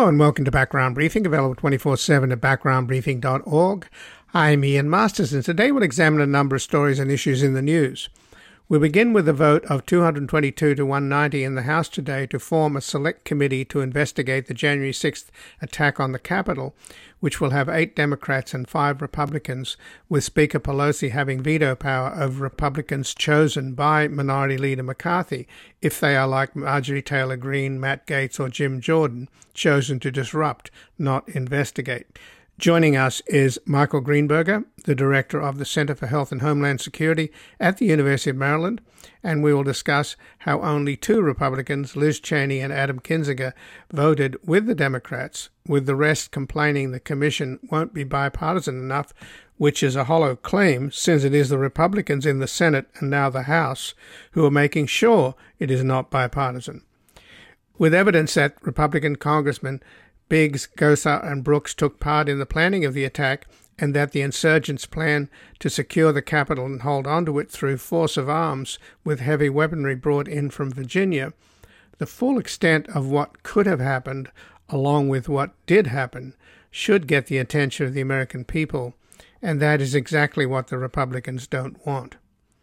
Hello and welcome to Background Briefing, available 24/7 at backgroundbriefing.org. I'm Ian Masters, and today we'll examine a number of stories and issues in the news. We'll begin with a vote of 222 to 190 in the House today to form a select committee to investigate the January 6th attack on the Capitol, which will have 8 Democrats and 5 Republicans, with Speaker Pelosi having veto power over Republicans chosen by Minority Leader McCarthy, if they are like Marjorie Taylor Greene, Matt Gaetz or Jim Jordan, chosen to disrupt, not investigate. Joining us is Michael Greenberger, the Director of the Center for Health and Homeland Security at the University of Maryland, and we will discuss how only 2 Republicans, Liz Cheney and Adam Kinzinger, voted with the Democrats, with the rest complaining the commission won't be bipartisan enough, which is a hollow claim since it is the Republicans in the Senate and now the House who are making sure it is not bipartisan. With evidence that Republican Congressmen Biggs, Gosar and Brooks took part in the planning of the attack, and that the insurgents plan to secure the Capitol and hold onto it through force of arms with heavy weaponry brought in from Virginia, the full extent of what could have happened, along with what did happen, should get the attention of the American people, and that is exactly what the Republicans don't want.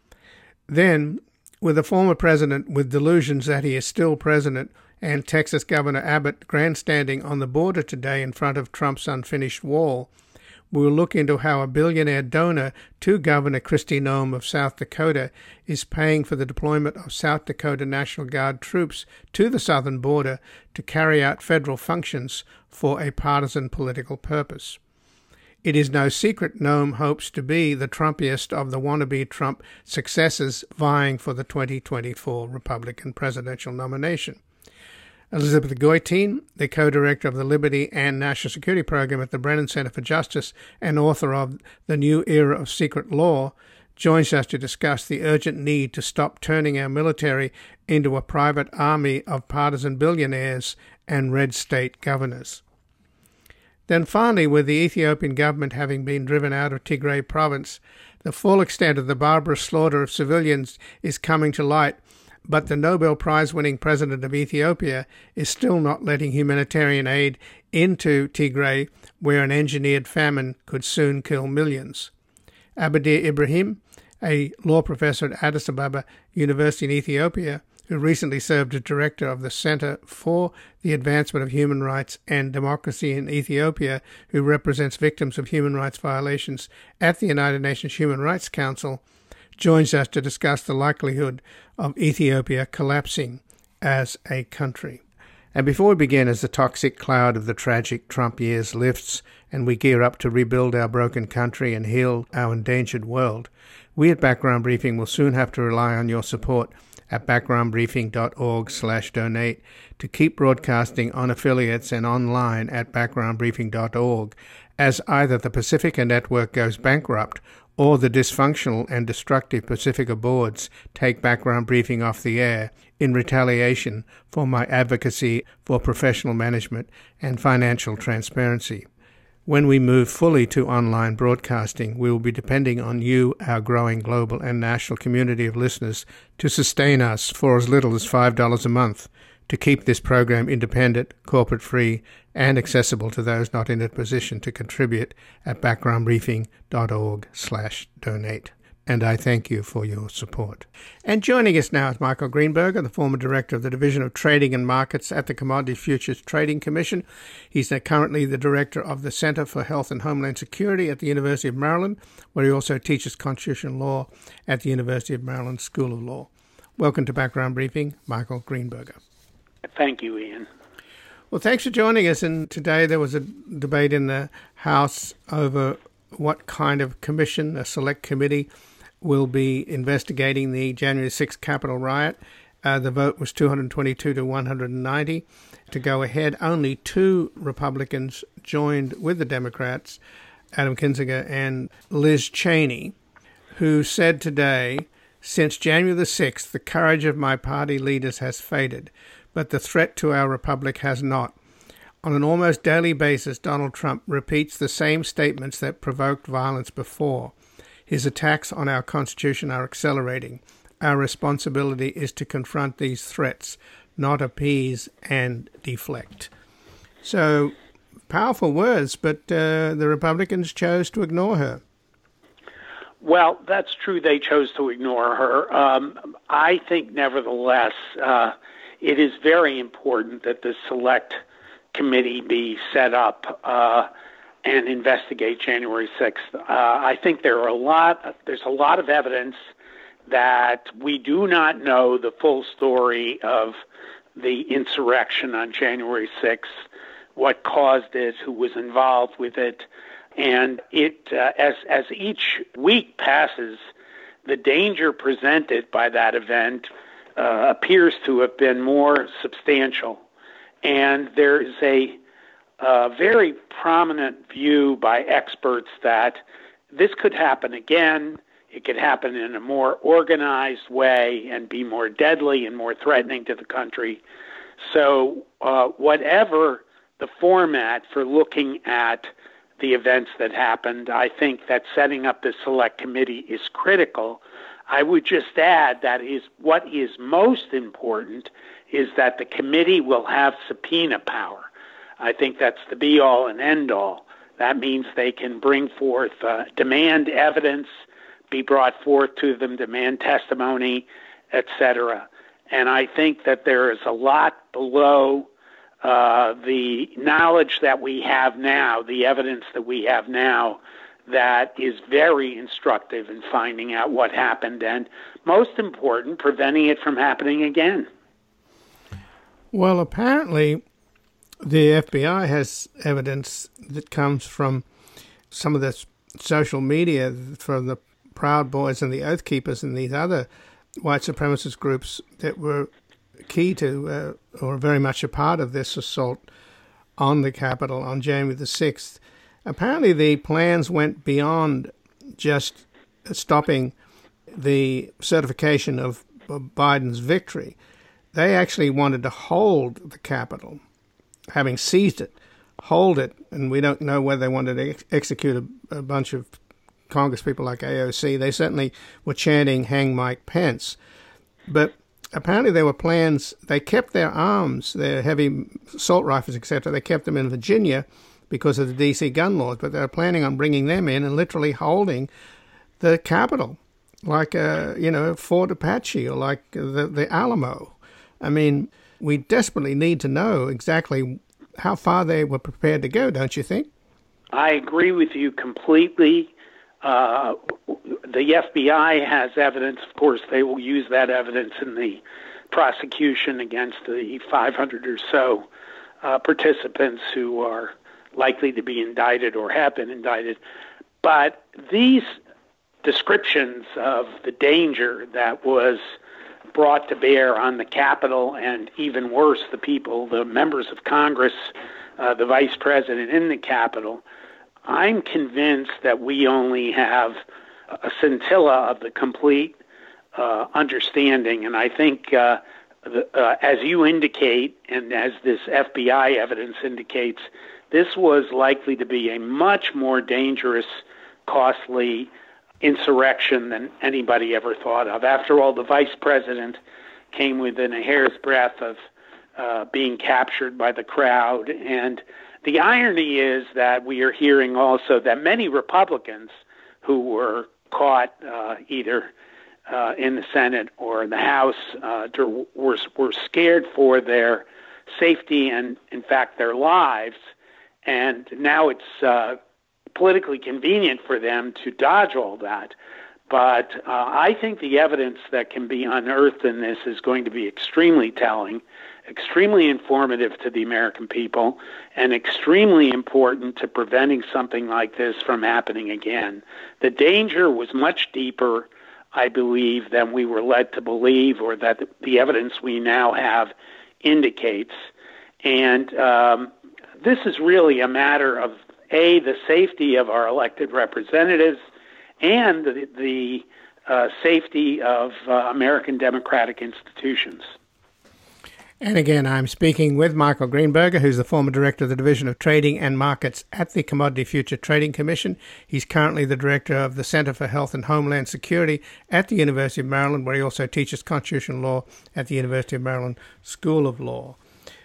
Then, with a former president with delusions that he is still president, and Texas Governor Abbott grandstanding on the border today in front of Trump's unfinished wall, we'll look into how a billionaire donor to Governor Kristi Noem of South Dakota is paying for the deployment of South Dakota National Guard troops to the southern border to carry out federal functions for a partisan political purpose. It is no secret Noem hopes to be the Trumpiest of the wannabe Trump successors vying for the 2024 Republican presidential nomination. Elizabeth Goitein, the co-director of the Liberty and National Security Program at the Brennan Center for Justice and author of The New Era of Secret Law, joins us to discuss the urgent need to stop turning our military into a private army of partisan billionaires and red state governors. Then finally, with the Ethiopian government having been driven out of Tigray province, the full extent of the barbarous slaughter of civilians is coming to light, but the Nobel Prize-winning president of Ethiopia is still not letting humanitarian aid into Tigray, where an engineered famine could soon kill millions. Abadir Ibrahim, a law professor at Addis Ababa University in Ethiopia, who recently served as director of the Center for the Advancement of Human Rights and Democracy in Ethiopia, who represents victims of human rights violations at the United Nations Human Rights Council, joins us to discuss the likelihood of Ethiopia collapsing as a country. And before we begin, as the toxic cloud of the tragic Trump years lifts and we gear up to rebuild our broken country and heal our endangered world, we at Background Briefing will soon have to rely on your support at backgroundbriefing.org/donate to keep broadcasting on affiliates and online at backgroundbriefing.org, as either the Pacifica Network goes bankrupt or the dysfunctional and destructive Pacifica boards take Background Briefing off the air in retaliation for my advocacy for professional management and financial transparency. When we move fully to online broadcasting, we will be depending on you, our growing global and national community of listeners, to sustain us for as little as $5 a month, to keep this program independent, corporate-free, and accessible to those not in a position to contribute at backgroundbriefing.org/donate. And I thank you for your support. And joining us now is Michael Greenberger, the former director of the Division of Trading and Markets at the Commodity Futures Trading Commission. He's currently the director of the Center for Health and Homeland Security at the University of Maryland, where he also teaches constitutional law at the University of Maryland School of Law. Welcome to Background Briefing, Michael Greenberger. Thank you, Ian. Well, thanks for joining us. And today there was a debate in the House over what kind of commission, a select committee, will be investigating the January 6th Capitol riot. The vote was 222 to 190 to go ahead. Only 2 Republicans joined with the Democrats, Adam Kinzinger and Liz Cheney, who said today, "Since January the 6th, the courage of my party leaders has faded, but the threat to our republic has not. On an almost daily basis, Donald Trump repeats the same statements that provoked violence before. His attacks on our Constitution are accelerating. Our responsibility is to confront these threats, not appease and deflect." So, powerful words, but the Republicans chose to ignore her. Well, that's true. They chose to ignore her. I think, nevertheless, it is very important that the Select Committee be set up and investigate January 6th. I think there's a lot of evidence that we do not know the full story of the insurrection on January 6th, what caused it, who was involved with it. And it, as each week passes, the danger presented by that event appears to have been more substantial. And there is a very prominent view by experts that this could happen again. It could happen in a more organized way and be more deadly and more threatening to the country. So whatever the format for looking at the events that happened, I think that setting up the Select Committee is critical. I would just add that what is most important is that the committee will have subpoena power. I think that's the be-all and end-all. That means they can bring forth, demand evidence, be brought forth to them, demand testimony, etc. And I think that there is a lot below the knowledge that we have now, the evidence that we have now, that is very instructive in finding out what happened and, most important, preventing it from happening again. Well, apparently the FBI has evidence that comes from some of the social media from the Proud Boys and the Oath Keepers and these other white supremacist groups that were key to or very much a part of this assault on the Capitol on January the 6th. Apparently the plans went beyond just stopping the certification of Biden's victory. They actually wanted to hold the Capitol, having seized it, hold it, and we don't know whether they wanted to execute a bunch of Congress people like AOC. They certainly were chanting, "Hang Mike Pence." But apparently there were plans. They kept their arms, their heavy assault rifles, etc. They kept them in Virginia because of the D.C. gun laws, but they were planning on bringing them in and literally holding the Capitol, like Fort Apache or like the Alamo. I mean, we desperately need to know exactly how far they were prepared to go, don't you think? I agree with you completely. The FBI has evidence. Of course, they will use that evidence in the prosecution against the 500 or so participants who are likely to be indicted or have been indicted. But these descriptions of the danger that was brought to bear on the Capitol, and even worse, the people, the members of Congress, the vice president in the Capitol, I'm convinced that we only have a scintilla of the complete understanding. And I think, as you indicate, and as this FBI evidence indicates, this was likely to be a much more dangerous, costly insurrection than anybody ever thought of. After all, the vice president came within a hair's breadth of being captured by the crowd. And the irony is that we are hearing also that many Republicans who were caught either in the Senate or in the House were scared for their safety and, in fact, their lives. And now it's politically convenient for them to dodge all that. But I think the evidence that can be unearthed in this is going to be extremely telling, extremely informative to the American people, and extremely important to preventing something like this from happening again. The danger was much deeper, I believe, than we were led to believe, or that the evidence we now have indicates. And this is really a matter of, A, the safety of our elected representatives, and the safety of American democratic institutions. And again, I'm speaking with Michael Greenberger, who's the former director of the Division of Trading and Markets at the Commodity Future Trading Commission. He's currently the director of the Center for Health and Homeland Security at the University of Maryland, where he also teaches constitutional law at the University of Maryland School of Law.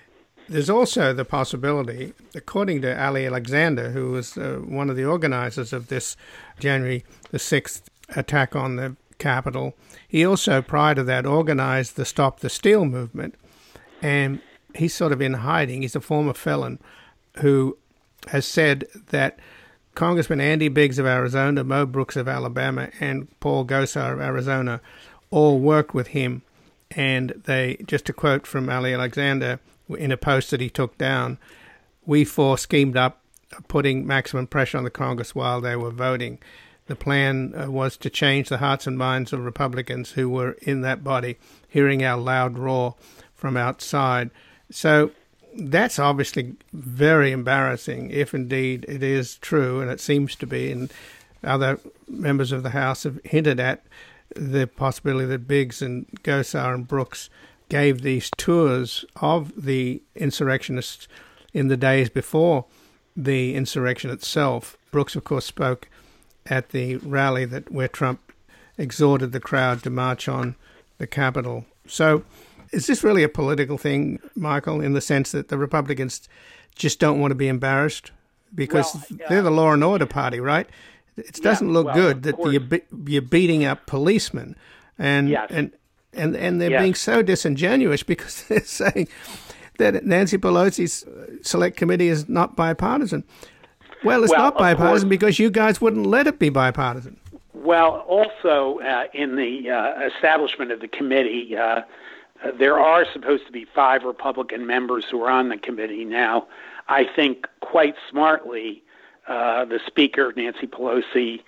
There's also the possibility, according to Ali Alexander, who was one of the organizers of this January the 6th attack on the Capitol, he also, prior to that, organized the Stop the Steal movement. And he's sort of in hiding. He's a former felon who has said that Congressman Andy Biggs of Arizona, Mo Brooks of Alabama, and Paul Gosar of Arizona all worked with him. And they, just to quote from Ali Alexander in a post that he took down, "We four schemed up putting maximum pressure on the Congress while they were voting. The plan was to change the hearts and minds of Republicans who were in that body, hearing our loud roar from outside." So that's obviously very embarrassing, if indeed it is true, and it seems to be, and other members of the House have hinted at the possibility that Biggs and Gosar and Brooks gave these tours of the insurrectionists in the days before the insurrection itself. Brooks, of course, spoke at the rally where Trump exhorted the crowd to march on the Capitol. So is this really a political thing, Michael, in the sense that the Republicans just don't want to be embarrassed? Because they're the law and order party, right? It doesn't look good that you're beating up policemen. And they're being so disingenuous because they're saying that Nancy Pelosi's select committee is not bipartisan. Well, it's not bipartisan because you guys wouldn't let it be bipartisan. Well, also in the establishment of the committee, there are supposed to be 5 Republican members who are on the committee now. I think quite smartly, the Speaker, Nancy Pelosi,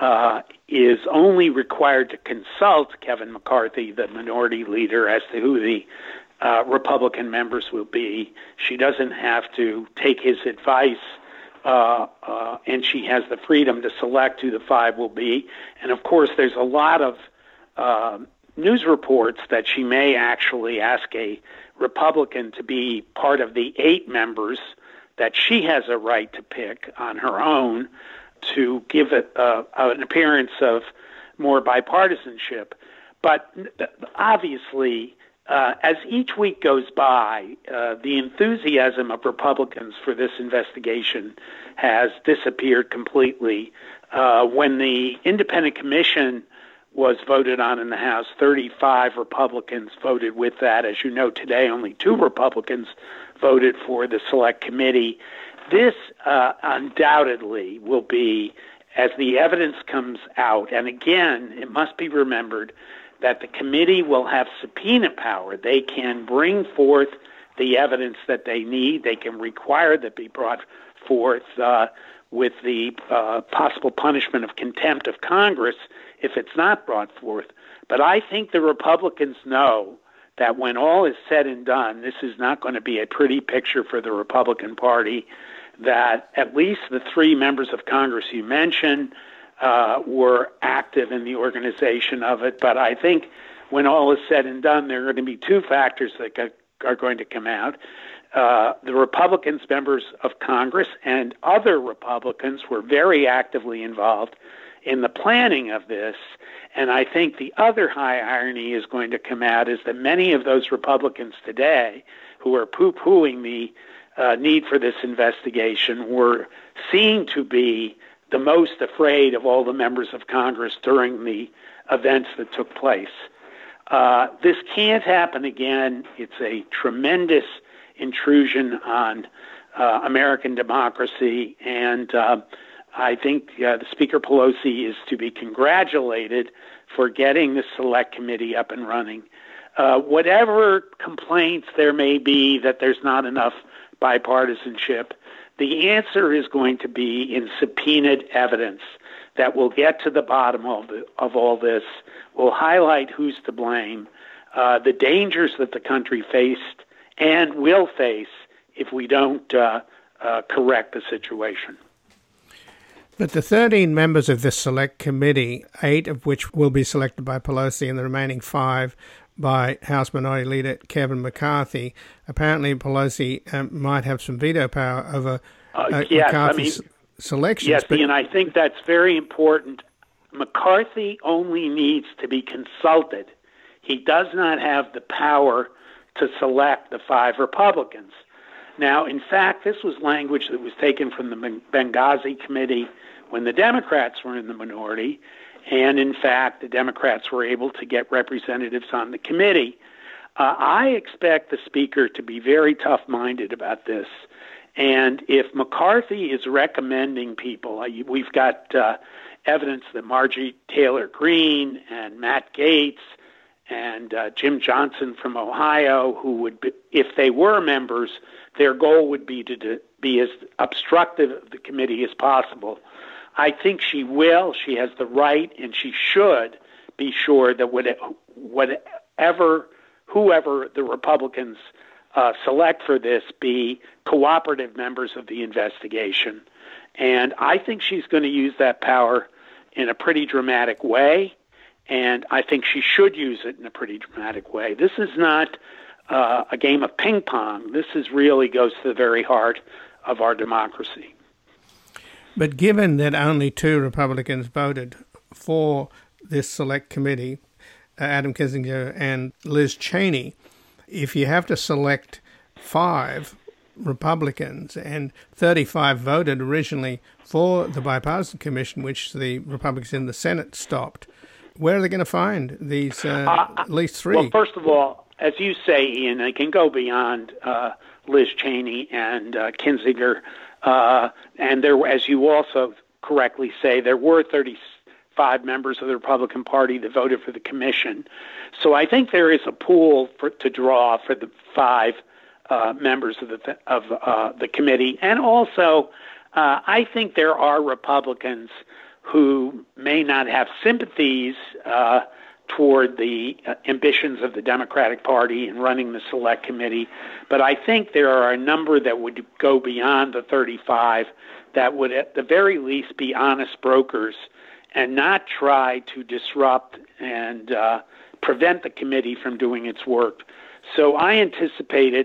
is only required to consult Kevin McCarthy, the minority leader, as to who the Republican members will be. She doesn't have to take his advice, and she has the freedom to select who the 5 will be. And, of course, there's a lot of news reports that she may actually ask a Republican to be part of the 8 members that she has a right to pick on her own to give it an appearance of more bipartisanship. But obviously, as each week goes by, the enthusiasm of Republicans for this investigation has disappeared completely. When the independent commission was voted on in the House, 35 Republicans voted with that. As you know, today only 2 Republicans voted for the Select Committee. This undoubtedly will be, as the evidence comes out, and again, it must be remembered that the committee will have subpoena power. They can bring forth the evidence that they need. They can require that be brought forth with the possible punishment of contempt of Congress if it's not brought forth. But I think the Republicans know that when all is said and done, this is not going to be a pretty picture for the Republican Party, that at least the 3 members of Congress you mentioned were active in the organization of it. But I think when all is said and done, there are going to be 2 factors that are going to come out. The Republicans, members of Congress, and other Republicans were very actively involved in the planning of this. And I think the other high irony is going to come out is that many of those Republicans today who are poo-pooing the need for this investigation were seen to be the most afraid of all the members of Congress during the events that took place. This can't happen again. It's a tremendous intrusion on American democracy, and I think the Speaker Pelosi is to be congratulated for getting the Select Committee up and running. Whatever complaints there may be that there's not enough bipartisanship, the answer is going to be in subpoenaed evidence that will get to the bottom of all this, will highlight who's to blame, the dangers that the country faced and will face if we don't correct the situation. But the 13 members of this select committee, 8 of which will be selected by Pelosi and the remaining 5 by House Minority Leader Kevin McCarthy, apparently Pelosi might have some veto power over McCarthy's selections. Yes, and I think that's very important. McCarthy only needs to be consulted. He does not have the power to select the 5 Republicans. Now, in fact, this was language that was taken from the Benghazi Committee when the Democrats were in the minority, and in fact, the Democrats were able to get representatives on the committee. I expect the Speaker to be very tough-minded about this. And if McCarthy is recommending people, we've got evidence that Marjorie Taylor Greene and Matt Gaetz and Jim Johnson from Ohio, who would be, if they were members, their goal would be to be as obstructive of the committee as possible. I think she will. She has the right, and she should be sure that whoever the Republicans select for this be cooperative members of the investigation. And I think she's going to use that power in a pretty dramatic way, and I think she should use it in a pretty dramatic way. This is not a game of ping pong. This really goes to the very heart of our democracy. But given that only 2 Republicans voted for this select committee, Adam Kinzinger and Liz Cheney, if you have to select 5 Republicans and 35 voted originally for the bipartisan commission, which the Republicans in the Senate stopped, where are they going to find these at least 3? Well, first of all, as you say, Ian, they can go beyond Liz Cheney and Kinzinger. And there, as you also correctly say, there were 35 members of the Republican Party that voted for the commission. So I think there is a pool to draw for the 5 members of the committee. And also, I think there are Republicans who may not have sympathies toward the ambitions of the Democratic Party in running the Select Committee, but I think there are a number that would go beyond the 35 that would at the very least be honest brokers and not try to disrupt and prevent the committee from doing its work. So I anticipate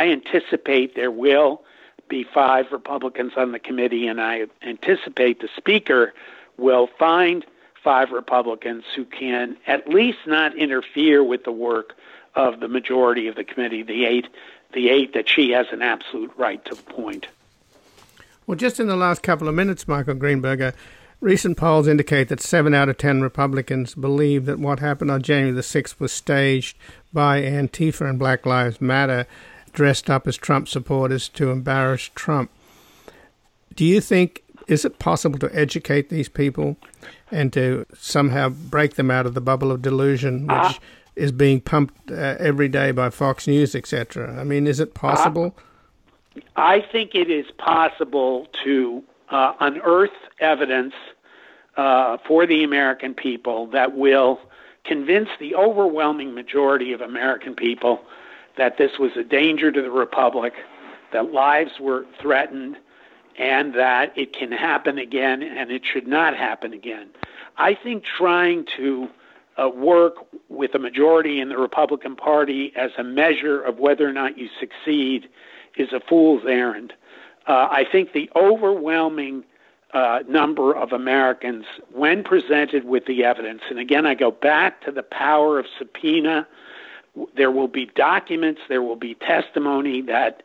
there will be 5 Republicans on the committee, and I anticipate the Speaker will find 5 Republicans who can at least not interfere with the work of the majority of the committee, the eight that she has an absolute right to appoint. Well, just in the last couple of minutes, Michael Greenberger, recent polls indicate that 7 out of 10 Republicans believe that what happened on January the 6th was staged by Antifa and Black Lives Matter, dressed up as Trump supporters to embarrass Trump. Do you think, is it possible to educate these people and to somehow break them out of the bubble of delusion, which is being pumped every day by Fox News, etc.? I mean, is it possible? I think it is possible to unearth evidence for the American people that will convince the overwhelming majority of American people that this was a danger to the Republic, that lives were threatened, and that it can happen again, and it should not happen again. I think trying to work with a majority in the Republican Party as a measure of whether or not you succeed is a fool's errand. I think the overwhelming number of Americans, when presented with the evidence, and again, I go back to the power of subpoena, there will be documents, there will be testimony that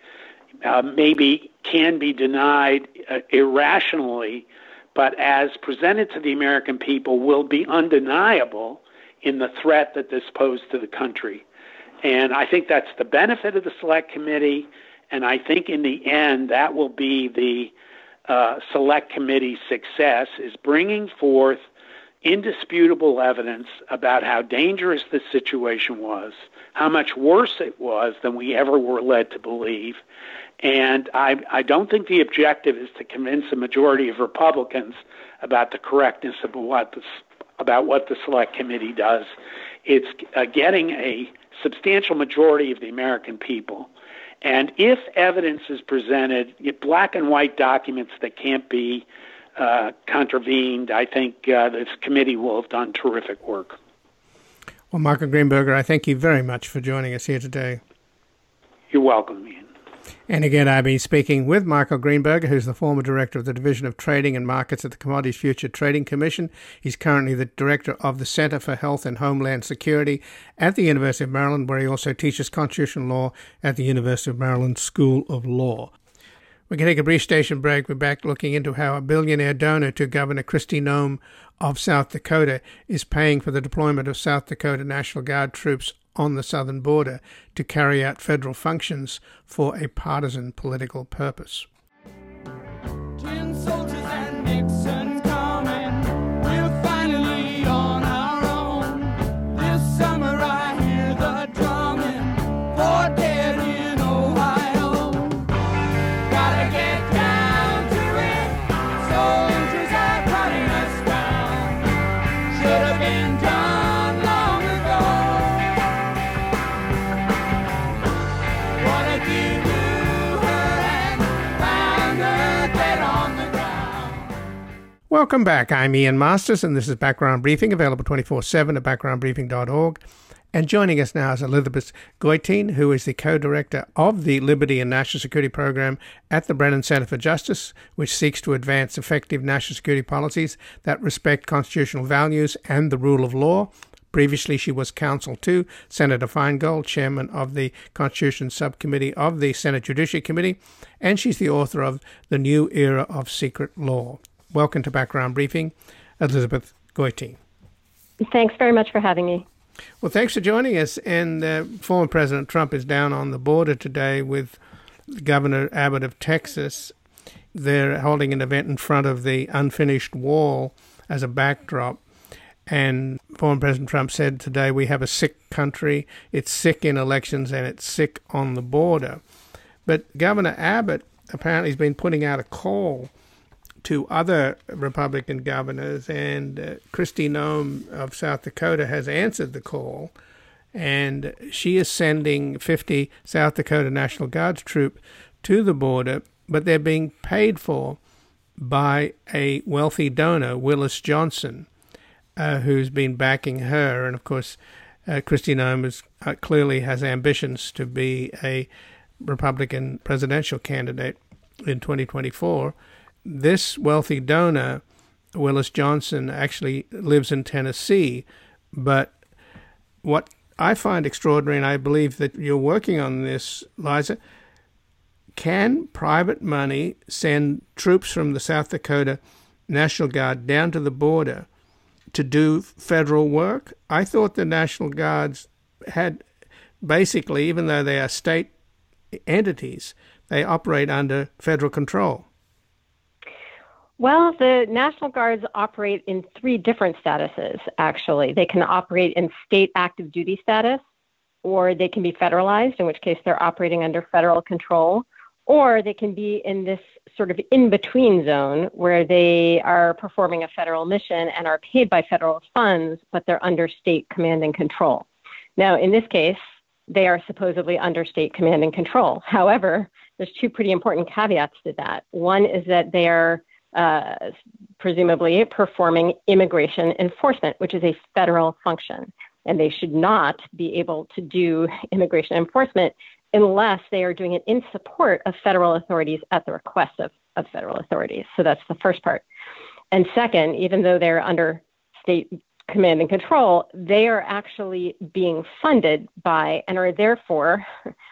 maybe can be denied irrationally, but as presented to the American people will be undeniable in the threat that this posed to the country. And I think that's the benefit of the Select Committee, and I think in the end that will be the Select Committee's success, is bringing forth indisputable evidence about how dangerous this situation was, how much worse it was than we ever were led to believe. And I don't think the objective is to convince a majority of Republicans about the correctness of what the Select Committee does. It's getting a substantial majority of the American people. And if evidence is presented, black and white documents that can't be contravened, I think this committee will have done terrific work. Well, Michael Greenberger, I thank you very much for joining us here today. You're welcome, Ian. And again, I've been speaking with Michael Greenberger, who's the former director of the Division of Trading and Markets at the Commodities Future Trading Commission. He's currently the director of the Center for Health and Homeland Security at the University of Maryland, where he also teaches constitutional law at the University of Maryland School of Law. We can take a brief station break. We're back looking into how a billionaire donor to Governor Kristi Noem of South Dakota is paying for the deployment of South Dakota National Guard troops on the southern border to carry out federal functions for a partisan political purpose. Tin soldiers and Nixon's coming. We're finally on our own. This summer I hear the drumming for dead in Ohio. Gotta get down to it. Soldiers are cutting us down. Should have been done long ago. What if you knew her and found her dead on the ground? Welcome back. I'm Ian Masters, and this is Background Briefing, available 24/7 at backgroundbriefing.org. And joining us now is Elizabeth Goitein, who is the co-director of the Liberty and National Security Program at the Brennan Center for Justice, which seeks to advance effective national security policies that respect constitutional values and the rule of law. Previously, she was counsel to Senator Feingold, chairman of the Constitution Subcommittee of the Senate Judiciary Committee, and she's the author of The New Era of Secret Law. Welcome to Background Briefing, Elizabeth Goitein. Thanks very much for having me. Well, thanks for joining us. And former President Trump is down on the border today with Governor Abbott of Texas. They're holding an event in front of the unfinished wall as a backdrop. And former President Trump said today, we have a sick country. It's sick in elections and it's sick on the border. But Governor Abbott apparently has been putting out a call to other Republican governors, and Kristi Noem of South Dakota has answered the call, and she is sending 50 South Dakota National Guard troops to the border, but they're being paid for by a wealthy donor, Willis Johnson, who's been backing her. And of course, Kristi Noem clearly has ambitions to be a Republican presidential candidate in 2024. This wealthy donor, Willis Johnson, actually lives in Tennessee. But what I find extraordinary, and I believe that you're working on this, Liza, can private money send troops from the South Dakota National Guard down to the border to do federal work? I thought the National Guards had basically, even though they are state entities, they operate under federal control. Well, the National Guards operate in three different statuses, actually. They can operate in state active duty status, or they can be federalized, in which case they're operating under federal control, or they can be in this sort of in-between zone where they are performing a federal mission and are paid by federal funds, but they're under state command and control. Now, in this case, they are supposedly under state command and control. However, there's two pretty important caveats to that. One is that they are presumably performing immigration enforcement, which is a federal function. And they should not be able to do immigration enforcement unless they are doing it in support of federal authorities at the request of federal authorities. So that's the first part. And second, even though they're under state command and control, they are actually being funded by and are therefore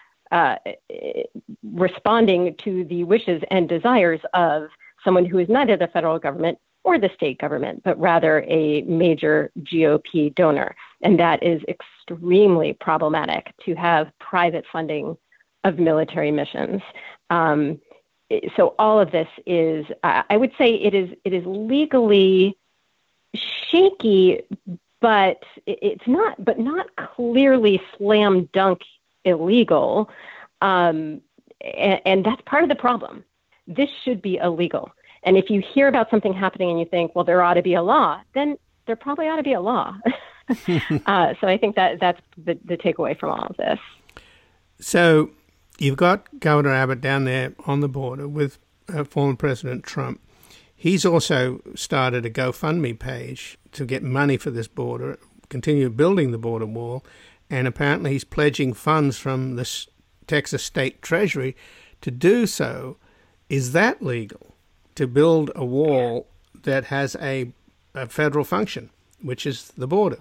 responding to the wishes and desires of someone who is neither the federal government or the state government, but rather a major GOP donor. And that is extremely problematic to have private funding of military missions. So all of this is, I would say it is legally shaky, but not clearly slam dunk illegal. And that's part of the problem. This should be illegal. And if you hear about something happening and you think, well, there ought to be a law, then there probably ought to be a law. So I think that's the takeaway from all of this. So you've got Governor Abbott down there on the border with former President Trump. He's also started a GoFundMe page to get money for this border, continue building the border wall, and apparently he's pledging funds from the Texas State Treasury to do so, is that legal? To build a wall that has a federal function, which is the border?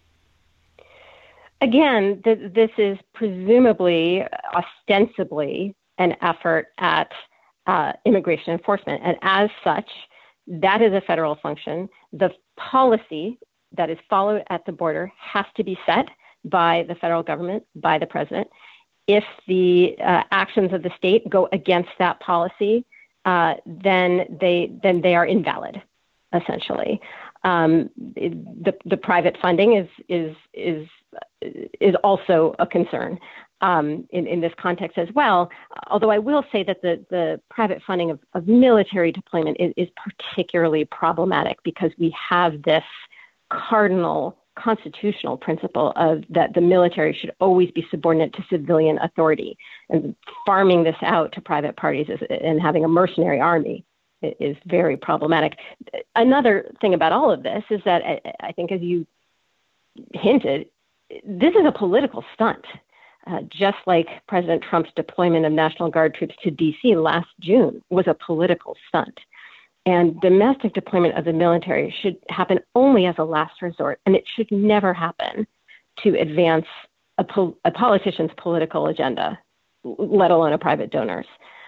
Again, this is presumably, ostensibly, an effort at immigration enforcement. And as such, that is a federal function. The policy that is followed at the border has to be set by the federal government, by the president. If the actions of the state go against that policy, then they are invalid, essentially. The private funding is also a concern in this context as well. Although I will say that the private funding of military deployment is particularly problematic because we have this cardinal constitutional principle of that the military should always be subordinate to civilian authority, and farming this out to private parties and having a mercenary army is very problematic. Another thing about all of this is that I think, as you hinted, this is a political stunt, just like President Trump's deployment of National Guard troops to D.C. last June was a political stunt. And domestic deployment of the military should happen only as a last resort, and it should never happen to advance a politician's political agenda, let alone a private donor's.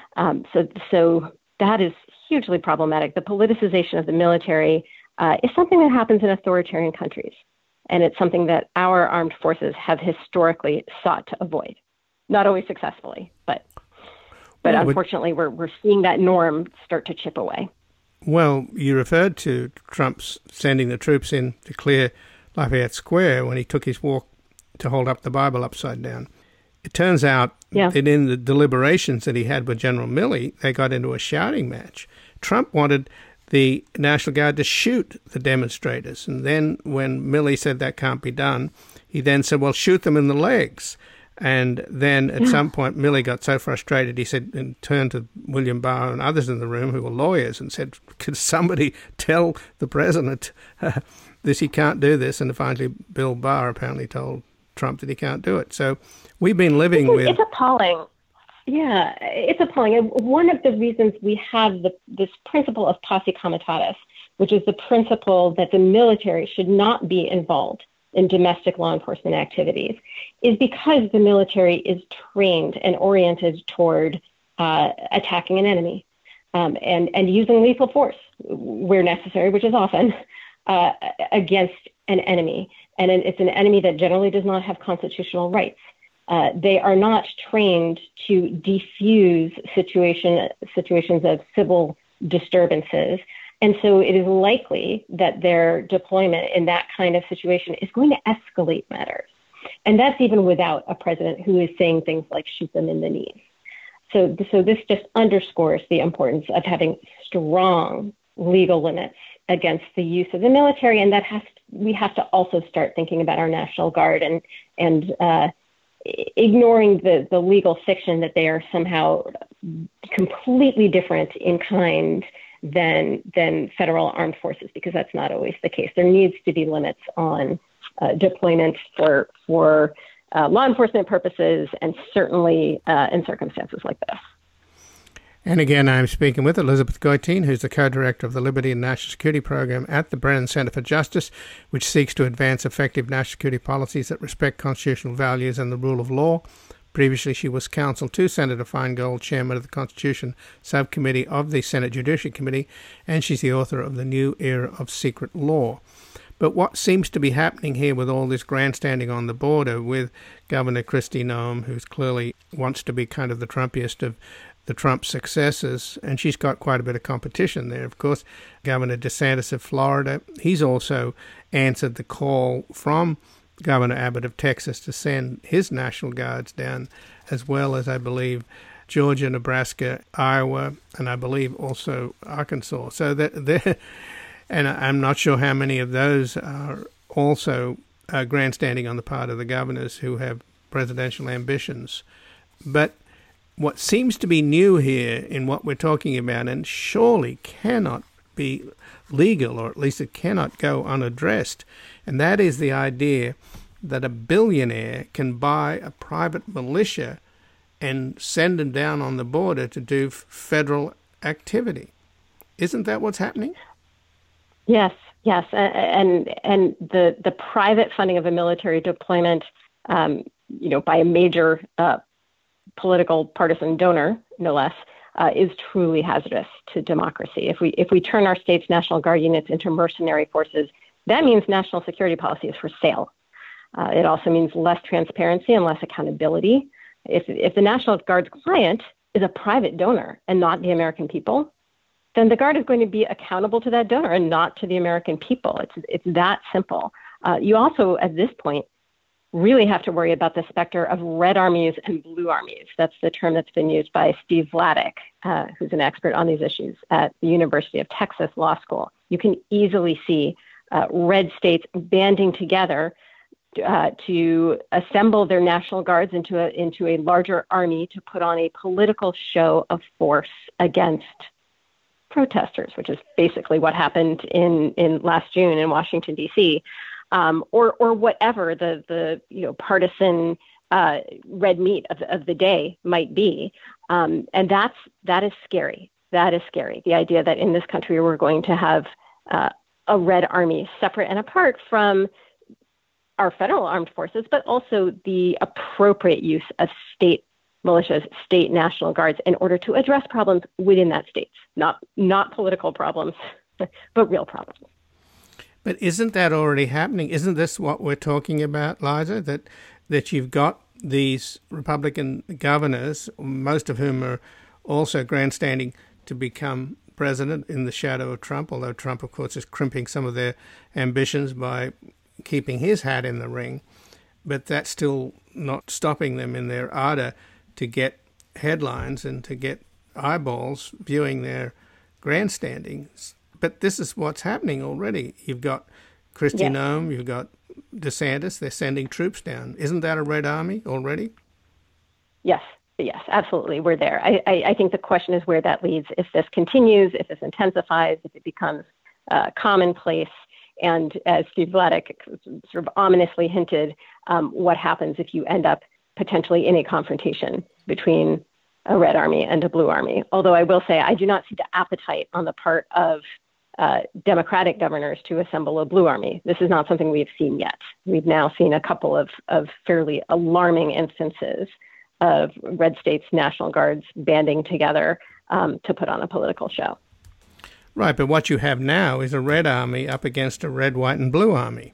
So that is hugely problematic. The politicization of the military is something that happens in authoritarian countries, and it's something that our armed forces have historically sought to avoid, not always successfully, but unfortunately we're seeing that norm start to chip away. Well, you referred to Trump's sending the troops in to clear Lafayette Square when he took his walk to hold up the Bible upside down. It turns out that in the deliberations that he had with General Milley, they got into a shouting match. Trump wanted the National Guard to shoot the demonstrators. And then when Milley said that can't be done, he then said, well, shoot them in the legs. And then at some point, Milley got so frustrated, he said, and turned to William Barr and others in the room who were lawyers and said, could somebody tell the president this, he can't do this? And finally, Bill Barr apparently told Trump that he can't do it. So we've been living with... It's appalling. Yeah, it's appalling. And one of the reasons we have this principle of posse comitatus, which is the principle that the military should not be involved in domestic law enforcement activities, is because the military is trained and oriented toward attacking an enemy and using lethal force where necessary, which is often against an enemy. And it's an enemy that generally does not have constitutional rights. They are not trained to defuse situations of civil disturbances. And so it is likely that their deployment in that kind of situation is going to escalate matters. And that's even without a president who is saying things like shoot them in the knees. So this just underscores the importance of having strong legal limits against the use of the military. And we have to also start thinking about our National Guard and ignoring the legal fiction that they are somehow completely different in kind than federal armed forces, because that's not always the case. There needs to be limits on deployment for law enforcement purposes, and certainly in circumstances like this. And again, I'm speaking with Elizabeth Goitein, who's the co-director of the Liberty and National Security Program at the Brennan Center for Justice, which seeks to advance effective national security policies that respect constitutional values and the rule of law. Previously, she was counsel to Senator Feingold, chairman of the Constitution Subcommittee of the Senate Judiciary Committee, and she's the author of The New Era of Secret Law. But what seems to be happening here with all this grandstanding on the border with Governor Kristi Noem, who clearly wants to be kind of the Trumpiest of the Trump successors, and she's got quite a bit of competition there. Of course, Governor DeSantis of Florida, he's also answered the call from Governor Abbott of Texas to send his National Guards down, as well as, I believe, Georgia, Nebraska, Iowa, and I believe also Arkansas. So and I'm not sure how many of those are also grandstanding on the part of the governors who have presidential ambitions. But what seems to be new here in what we're talking about, and surely cannot be legal, or at least it cannot go unaddressed, and that is the idea that a billionaire can buy a private militia and send them down on the border to do federal activity. Isn't that what's happening? Yes, yes, and the private funding of a military deployment, by a major political partisan donor, no less, is truly hazardous to democracy. If we turn our state's National Guard units into mercenary forces, that means national security policy is for sale. It also means less transparency and less accountability. If the National Guard's client is a private donor and not the American people, then the Guard is going to be accountable to that donor and not to the American people. It's that simple. You also, at this point, really have to worry about the specter of red armies and blue armies. That's the term that's been used by Steve Vladeck, who's an expert on these issues at the University of Texas Law School. You can easily see red states banding together to assemble their National Guards into a larger army to put on a political show of force against protesters, which is basically what happened in last June in Washington, D.C., or whatever the partisan red meat of the day might be. And that is scary. That is scary. The idea that in this country we're going to have a red army separate and apart from our federal armed forces, but also the appropriate use of state militias, state National Guards, in order to address problems within that state, not political problems, but real problems. But isn't that already happening? Isn't this what we're talking about, Liza, that you've got these Republican governors, most of whom are also grandstanding to become president in the shadow of Trump, although Trump, of course, is crimping some of their ambitions by keeping his hat in the ring, but that's still not stopping them in their ardor to get headlines and to get eyeballs viewing their grandstanding. But this is what's happening already. You've got Kristi Noem, you've got DeSantis, they're sending troops down. Isn't that a red army already? Yes, absolutely. We're there. I think the question is where that leads. If this continues, if this intensifies, if it becomes commonplace, and as Steve Vladeck sort of ominously hinted, what happens if you end up potentially in a confrontation between a red army and a blue army. Although I will say I do not see the appetite on the part of Democratic governors to assemble a blue army. This is not something we've seen yet. We've now seen a couple of fairly alarming instances of red states' National Guards banding together to put on a political show. Right, but what you have now is a red army up against a red, white, and blue army.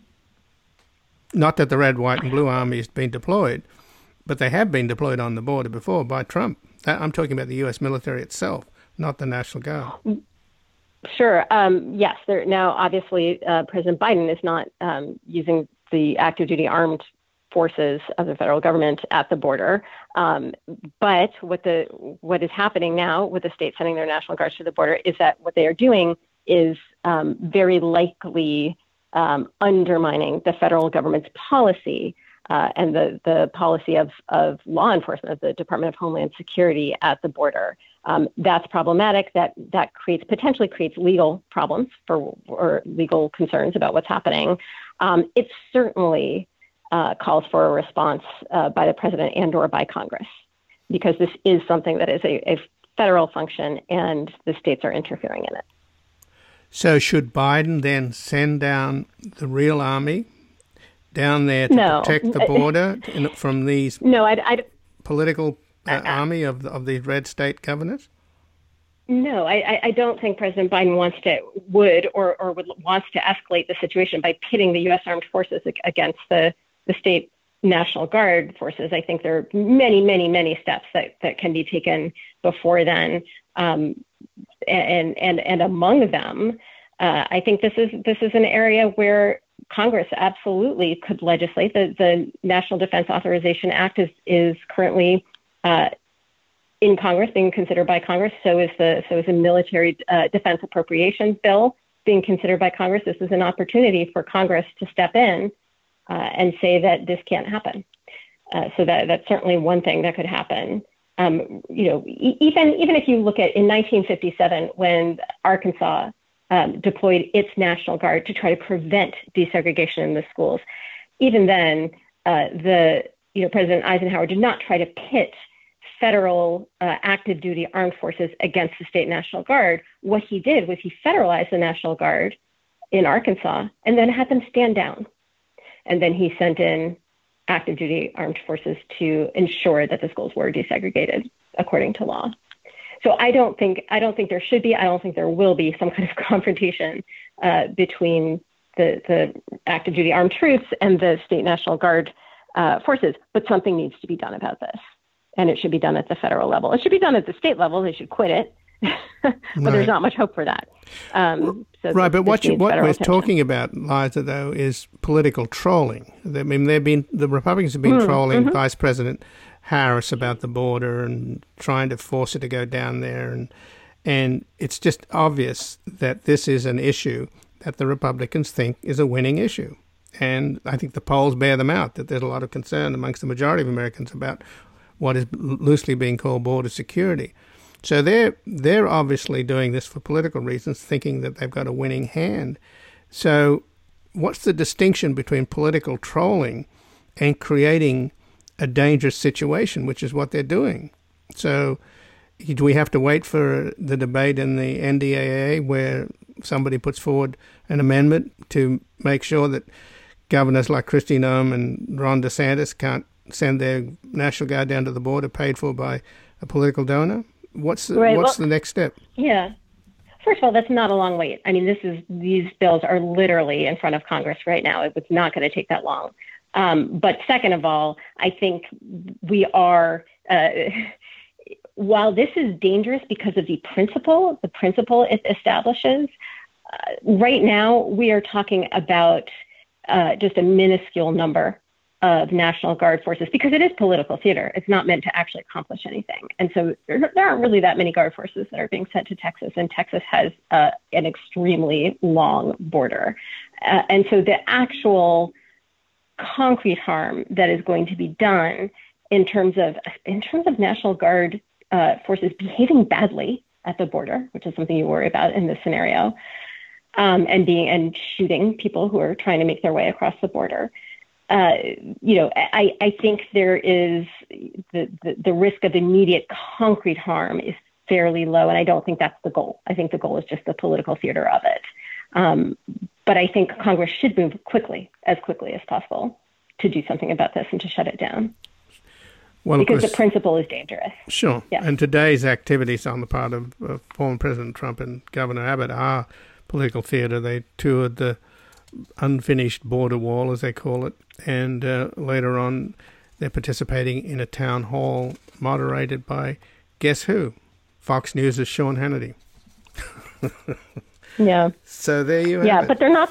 Not that the red, white, and blue army has been deployed, but they have been deployed on the border before by Trump. I'm talking about the U.S. military itself, not the National Guard. Sure. Yes. Now, obviously, President Biden is not using the active duty armed forces of the federal government at the border. But what is happening now with the states sending their National Guards to the border is that what they are doing is very likely undermining the federal government's policy and the policy of law enforcement of the Department of Homeland Security at the border. That's problematic. That potentially creates legal problems or legal concerns about what's happening. It certainly calls for a response by the president and/or by Congress, because this is something that is a federal function and the states are interfering in it. So should Biden then send down the real army down there to protect the border from these political army of these red state governors? No, I don't think President Biden wants to escalate the situation by pitting the U.S. Armed Forces against the state National Guard forces. I think there are many, many, many steps that can be taken before then, and among them, I think this is an area where Congress absolutely could legislate. The National Defense Authorization Act is currently in Congress, being considered by Congress. So is a military defense appropriations bill being considered by Congress. This is an opportunity for Congress to step in and say that this can't happen. So that's certainly one thing that could happen. Even if you look at in 1957 when Arkansas deployed its National Guard to try to prevent desegregation in the schools, even then President Eisenhower did not try to pit federal active duty armed forces against the state National Guard. What he did was he federalized the National Guard in Arkansas and then had them stand down. And then he sent in active duty armed forces to ensure that the schools were desegregated according to law. So I don't think there should be, I don't think there will be some kind of confrontation between the active duty armed troops and the state National Guard forces, but something needs to be done about this. And it should be done at the federal level. It should be done at the state level. They should quit it. But there's not much hope for that. Right, but what we're talking about, Liza, though, is political trolling. I mean, the Republicans have been trolling Vice President Harris about the border and trying to force her to go down there. And it's just obvious that this is an issue that the Republicans think is a winning issue. And I think the polls bear them out, that there's a lot of concern amongst the majority of Americans about what is loosely being called border security. So they're obviously doing this for political reasons, thinking that they've got a winning hand. So what's the distinction between political trolling and creating a dangerous situation, which is what they're doing? So do we have to wait for the debate in the NDAA where somebody puts forward an amendment to make sure that governors like Kristi Noem and Ron DeSantis can't send their National Guard down to the border paid for by a political donor? What's the next step? Yeah. First of all, that's not a long wait. I mean, these bills are literally in front of Congress right now. It's not going to take that long. But second of all, I think we are, while this is dangerous because of the principle it establishes, right now we are talking about just a minuscule number of National Guard forces, because it is political theater. It's not meant to actually accomplish anything. And so there aren't really that many Guard forces that are being sent to Texas, and Texas has an extremely long border. And so the actual concrete harm that is going to be done in terms of National Guard forces behaving badly at the border, which is something you worry about in this scenario, and shooting people who are trying to make their way across the border. I think there is the risk of immediate concrete harm is fairly low, and I don't think that's the goal. I think the goal is just the political theater of it. But I think Congress should move quickly as possible to do something about this and to shut it down. Well, because the principle is dangerous. Sure. Yeah. And today's activities on the part of former President Trump and Governor Abbott are political theater. They toured the unfinished border wall, as they call it, and later on they're participating in a town hall moderated by, guess who? Fox News' Sean Hannity. Yeah. So there you have it. But they're not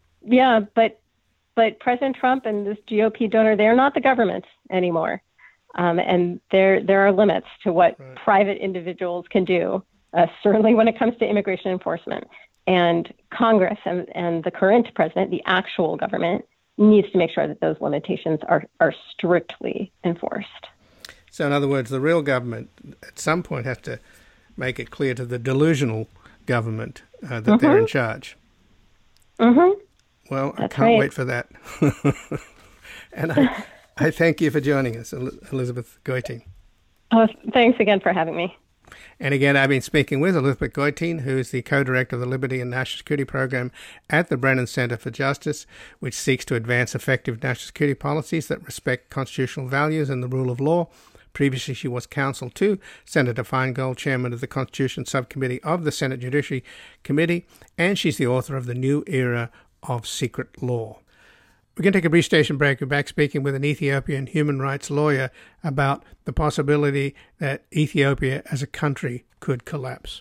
but President Trump and this GOP donor, they're not the government anymore. And there are limits to what private individuals can do, certainly when it comes to immigration enforcement. And Congress and the current president, the actual government, needs to make sure that those limitations are strictly enforced. So in other words, the real government at some point has to make it clear to the delusional government that they're in charge. Mm-hmm. Well, I can't wait for that. And I thank you for joining us, Elizabeth Goitein. Oh, thanks again for having me. And again, I've been speaking with Elizabeth Goitein, who is the co-director of the Liberty and National Security Program at the Brennan Center for Justice, which seeks to advance effective national security policies that respect constitutional values and the rule of law. Previously, she was counsel to Senator Feingold, chairman of the Constitution Subcommittee of the Senate Judiciary Committee, and she's the author of The New Era of Secret Law. We're going to take a brief station break. We're back speaking with an Ethiopian human rights lawyer about the possibility that Ethiopia as a country could collapse.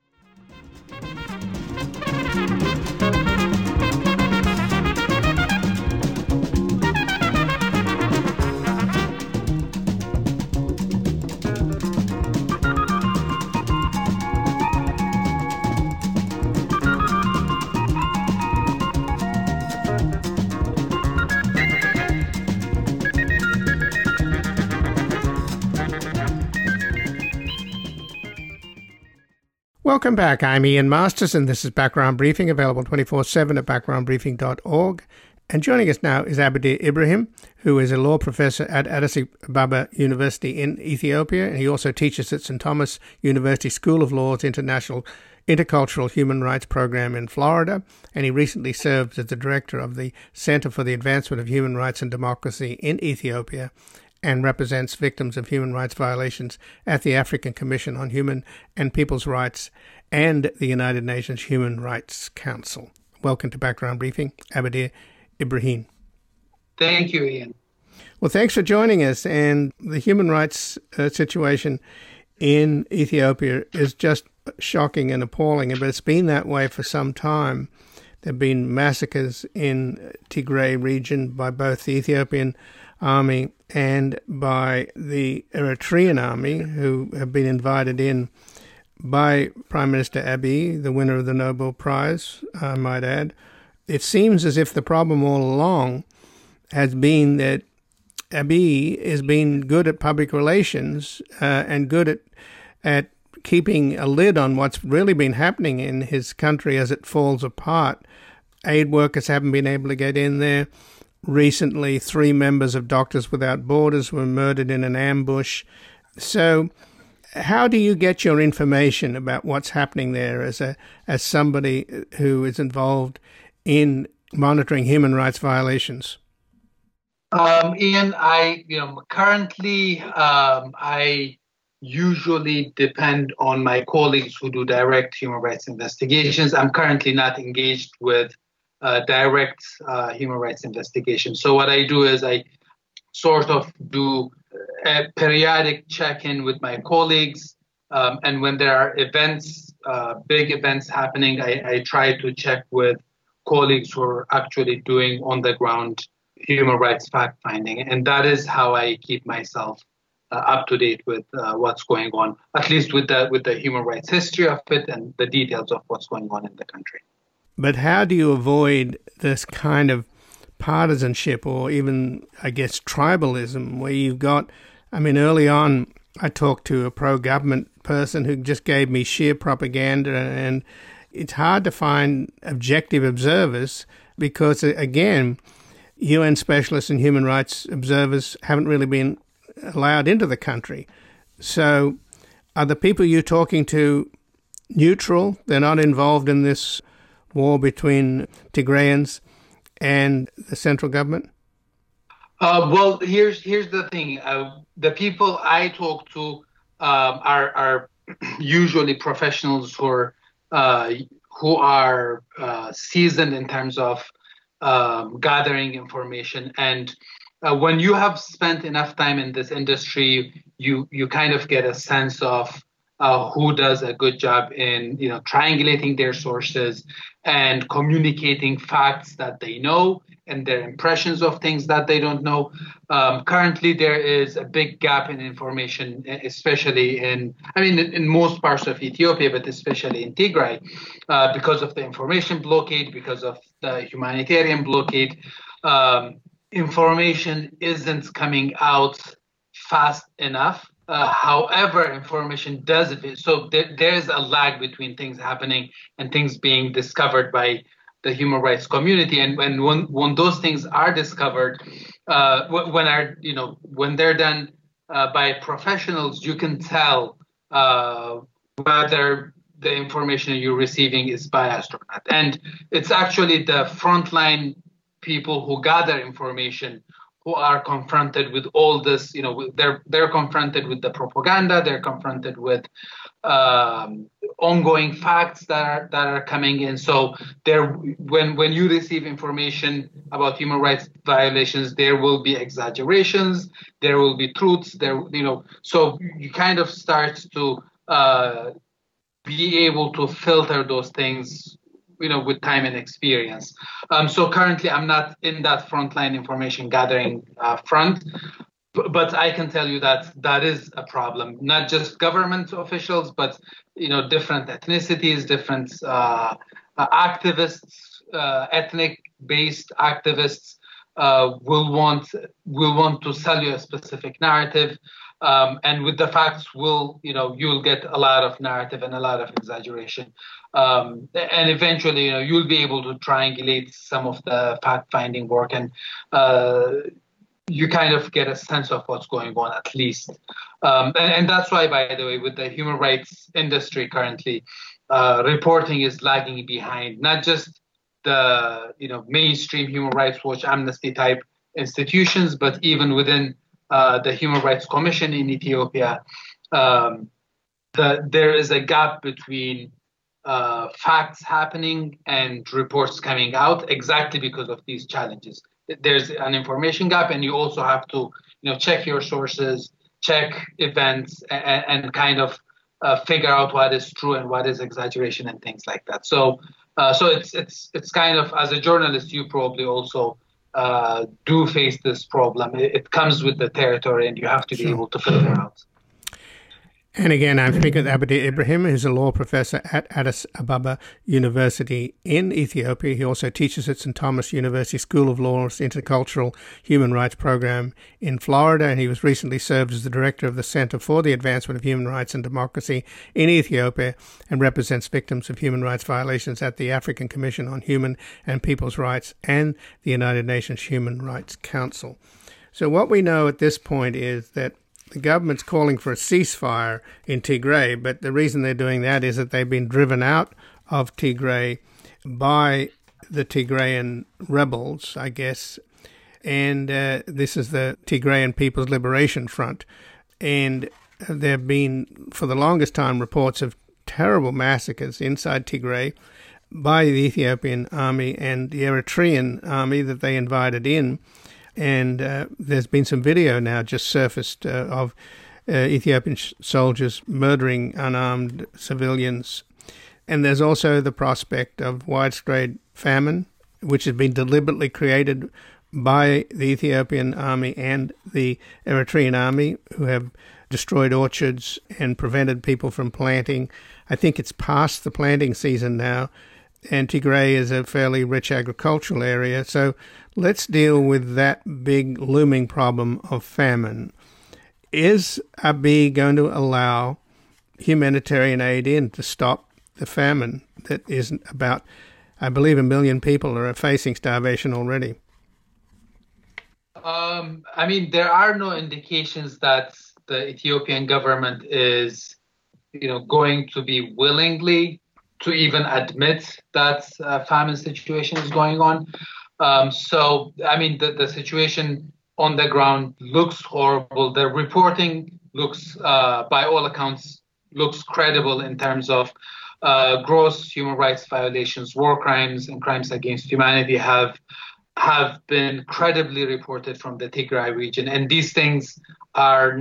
Welcome back. I'm Ian Masters, and this is Background Briefing, available 24/7 at backgroundbriefing.org And joining us now is Abadir Ibrahim, who is a law professor at Addis Ababa University in Ethiopia, and he also teaches at St. Thomas University School of Law's Intercultural Human Rights Program in Florida, and he recently served as the director of the Center for the Advancement of Human Rights and Democracy in Ethiopia, and represents victims of human rights violations at the African Commission on Human and People's Rights and the United Nations Human Rights Council. Welcome to Background Briefing, Abadir Ibrahim. Thank you, Ian. Well, thanks for joining us. And the human rights situation in Ethiopia is just shocking and appalling, but it's been that way for some time. There have been massacres in Tigray region by both the Ethiopian army and by the Eritrean army, who have been invited in by Prime Minister Abiy, the winner of the Nobel Prize, I might add. It seems as if the problem all along has been that Abiy has been good at public relations and good at keeping a lid on what's really been happening in his country as it falls apart. Aid workers haven't been able to get in there. Recently, 3 members of Doctors Without Borders were murdered in an ambush. So how do you get your information about what's happening there as somebody who is involved in monitoring human rights violations? Ian, I usually depend on my colleagues who do direct human rights investigations. I'm currently not engaged with direct human rights investigations. So what I do is I sort of do a periodic check-in with my colleagues. And when there are events, big events happening, I try to check with colleagues who are actually doing on-the-ground human rights fact-finding. And that is how I keep myself up to date with what's going on, at least with the human rights history of it and the details of what's going on in the country. But how do you avoid this kind of partisanship or even, I guess, tribalism where you've got, early on I talked to a pro-government person who just gave me sheer propaganda, and it's hard to find objective observers because, again, UN specialists and human rights observers haven't really been allowed into the country. So are the people you're talking to neutral? They're not involved in this war between Tigrayans and the central government? Well, here's the thing. The people I talk to are usually professionals who are seasoned in terms of gathering information. And when you have spent enough time in this industry, you kind of get a sense of who does a good job in triangulating their sources and communicating facts that they know and their impressions of things that they don't know. Currently, there is a big gap in information, especially in most parts of Ethiopia, but especially in Tigray, because of the information blockade, because of the humanitarian blockade. Information isn't coming out fast enough. However, information does. So there is a lag between things happening and things being discovered by the human rights community. And when those things are discovered, when they're done by professionals, you can tell whether the information you're receiving is biased or not. And it's actually the frontline people who gather information who are confronted with all this. They're confronted with the propaganda. They're confronted with ongoing facts that are coming in. So when you receive information about human rights violations, there will be exaggerations. There will be truths. So you kind of start to be able to filter those things, with time and experience. So currently, I'm not in that frontline information gathering front, but I can tell you that is a problem. Not just government officials, but different ethnicities, different activists, ethnic-based activists will want to sell you a specific narrative. And with the facts, you'll get a lot of narrative and a lot of exaggeration. And eventually, you'll be able to triangulate some of the fact-finding work, and you kind of get a sense of what's going on, at least. And that's why, by the way, with the human rights industry currently, reporting is lagging behind, not just the mainstream Human Rights Watch, Amnesty type institutions, but even within the Human Rights Commission in Ethiopia, there is a gap between facts happening and reports coming out, exactly because of these challenges. There's an information gap, and you also have to check your sources, check events, and kind of figure out what is true and what is exaggeration and things like that. So it's kind of, as a journalist, you probably also do face this problem. It comes with the territory, and you have to be able to filter out. And again, I'm speaking with Abdi Ibrahim, who's a law professor at Addis Ababa University in Ethiopia. He also teaches at St. Thomas University School of Law's Intercultural Human Rights Program in Florida, and he was recently served as the director of the Center for the Advancement of Human Rights and Democracy in Ethiopia, and represents victims of human rights violations at the African Commission on Human and People's Rights and the United Nations Human Rights Council. So what we know at this point is that the government's calling for a ceasefire in Tigray, but the reason they're doing that is that they've been driven out of Tigray by the Tigrayan rebels, I guess, and this is the Tigrayan People's Liberation Front. And there have been, for the longest time, reports of terrible massacres inside Tigray by the Ethiopian army and the Eritrean army that they invited in. And there's been some video now just surfaced of Ethiopian soldiers murdering unarmed civilians. And there's also the prospect of widespread famine, which has been deliberately created by the Ethiopian army and the Eritrean army, who have destroyed orchards and prevented people from planting. I think it's past the planting season now, and Tigray is a fairly rich agricultural area. So let's deal with that big looming problem of famine. Is Abiy going to allow humanitarian aid in to stop the famine that is about, I believe, 1 million people are facing starvation already? I mean, there are no indications that the Ethiopian government is, going to be willingly to even admit that famine situation is going on. So, I mean, the situation on the ground looks horrible. The reporting looks, by all accounts, looks credible in terms of gross human rights violations, war crimes, and crimes against humanity have been credibly reported from the Tigray region. And these things are,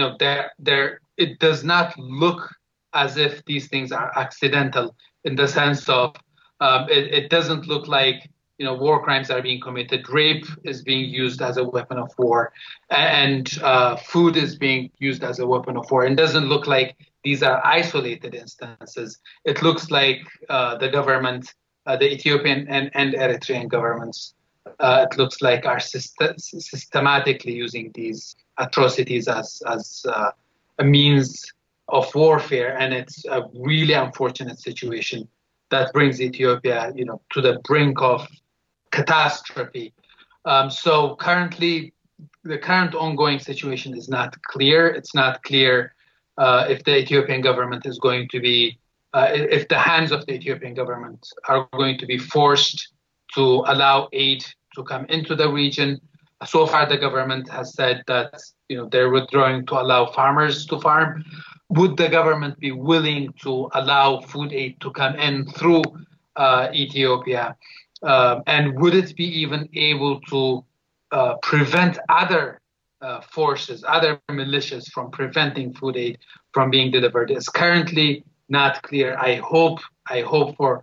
it does not look as if these things are accidental, in the sense of it doesn't look like war crimes are being committed. Rape is being used as a weapon of war, and food is being used as a weapon of war. It doesn't look like these are isolated instances. It looks like the government, the Ethiopian and Eritrean governments, it looks like are systematically using these atrocities as a means of warfare, and it's a really unfortunate situation that brings Ethiopia, to the brink of catastrophe. So currently, the current ongoing situation is not clear. It's not clear if the Ethiopian government is going to be, if the hands of the Ethiopian government are going to be forced to allow aid to come into the region. So far, the government has said that they're withdrawing to allow farmers to farm. Would the government be willing to allow food aid to come in through Ethiopia? And would it be even able to prevent other forces, other militias from preventing food aid from being delivered? It's currently not clear. I hope for